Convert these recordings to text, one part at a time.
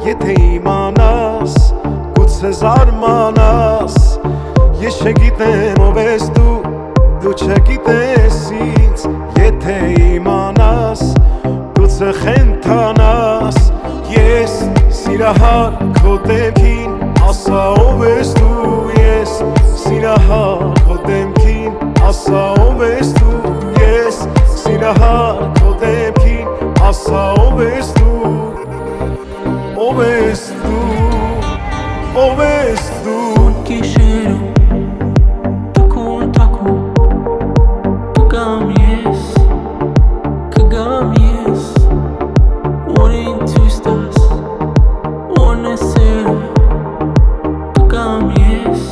եթե իմանաս, գուցե զարմանաս, ես չգիտեմ ով ես դու չգիտես ինձ, եթե իմանաս, գուցե խենթանաս, ես սիրահար քո դեմքին, ասա ով ես դու, ես սիրահար քո դեմքին, ասա ով ես դու, ես սիրահար քո դեմքին, ասա ով ես դու, ով ես դու, ով ես դու Գիշերում թաքուն կգամ ես Որին ցույց տաս որն է սերը կգամ ես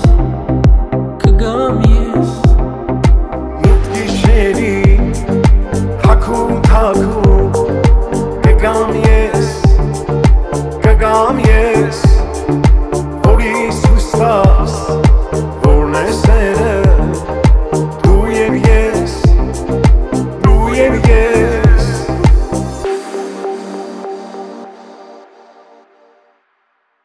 Մութ գիշերի թաքուն կգամ ես Որին ցույց տաս